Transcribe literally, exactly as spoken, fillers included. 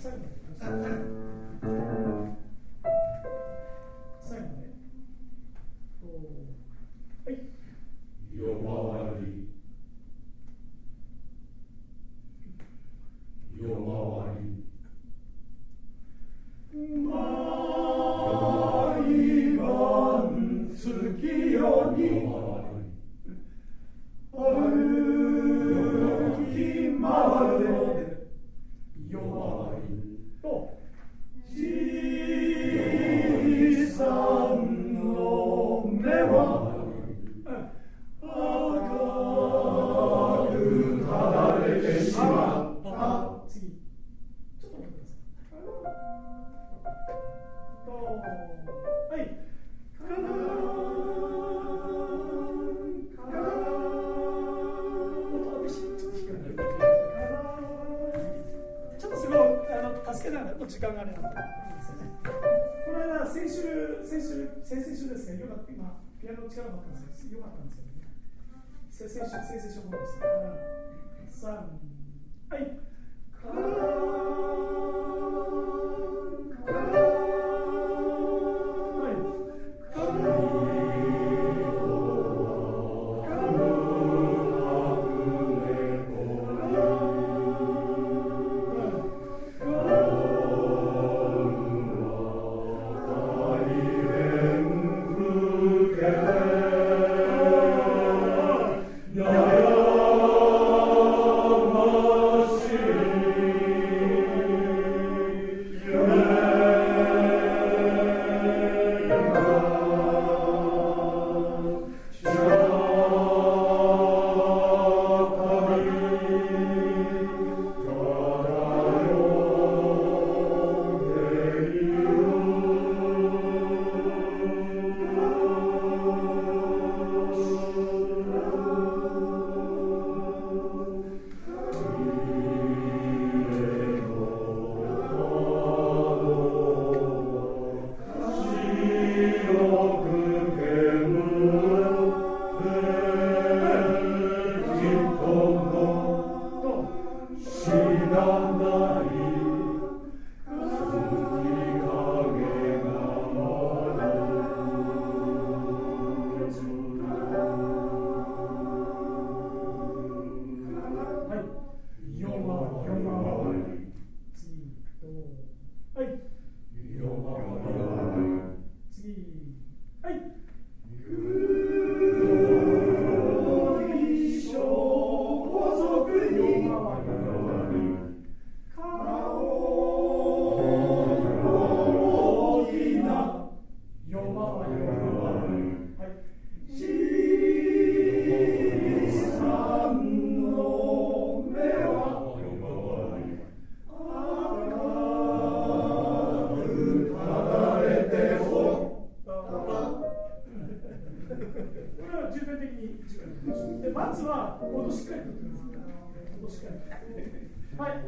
最後まで最後まではい夜回り夜回り毎晩月夜に歩き回る夜回りとじいさんの目は赤く垂れてしまった次ちょっと待ってくださいはいかなかなちょっとすごいあの助けながらの時間があれなんでいいですよね。この間先週先週先々週ですね。よかった今ピアノの力があったんですよ。よかったんですよね。先々週先々週もです。三はい。かなかなはい。かなまずは、もっとしっかりと。もっとしっかり。はい。